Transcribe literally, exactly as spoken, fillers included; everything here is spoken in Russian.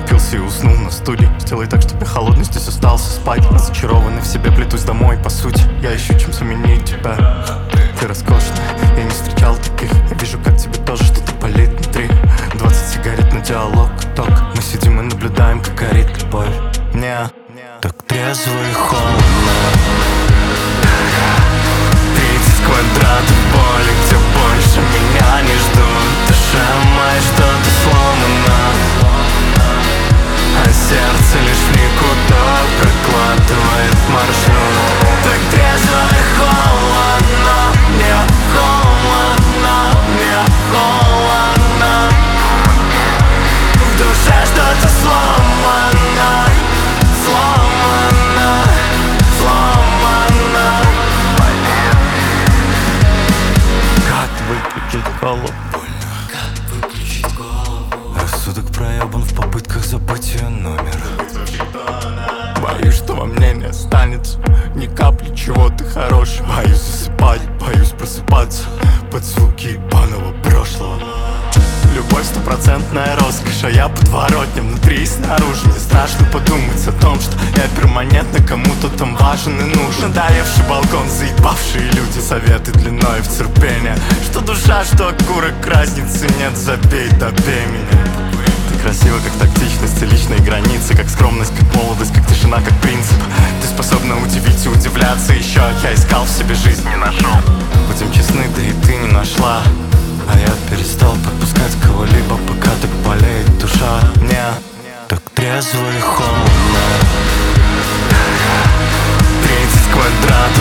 напился и уснул на стуле. Сделай так, чтобы я холодный здесь остался спать. Разочарованный в себе, плетусь домой, по сути я ищу, чем заменить тебя. Ты роскошная, я не встречал таких. Я вижу, как тебе тоже что-то палит внутри. Двадцать сигарет на диалог, ток. Мы сидим и наблюдаем, как горит любовь. Не, так трезво и холодно. Тридцать квадратов поля, где больше меня не ждут. Душа моя что-то сломано, а сердце лишь никуда прокладывает маршрут. Так трезво и холодно, мне холодно, мне холодно. В душе что-то сломано, сломано, сломано. Как выключить голову? Как выключить голову? Рассудок проебан в попытках забыть ее номер. Боюсь, что во мне не останется ни капли чего-то хорошего. Боюсь засыпать, боюсь просыпаться под звуки ебаного прошлого. Любовь стопроцентная роскошь, а я подворотня внутри и снаружи. Мне страшно подумать о том, что я перманентно кому-то там важен и нужен. Надоевший балкон, заебавшие люди, советы длиной в терпение. Что душа, что окурок, разницы нет, забей, добей меня. Ты красива, как тактичность и личные границы, как скромность, как молодость, как тишина, как принцип. Ты способна удивить и удивляться еще. Я искал в себе жизнь, не нашел. Будем честны, да и ты не нашла. А я перестал подпускать кого-либо, пока так болеет душа. Мне так трезво и холодно. Тридцать квадратов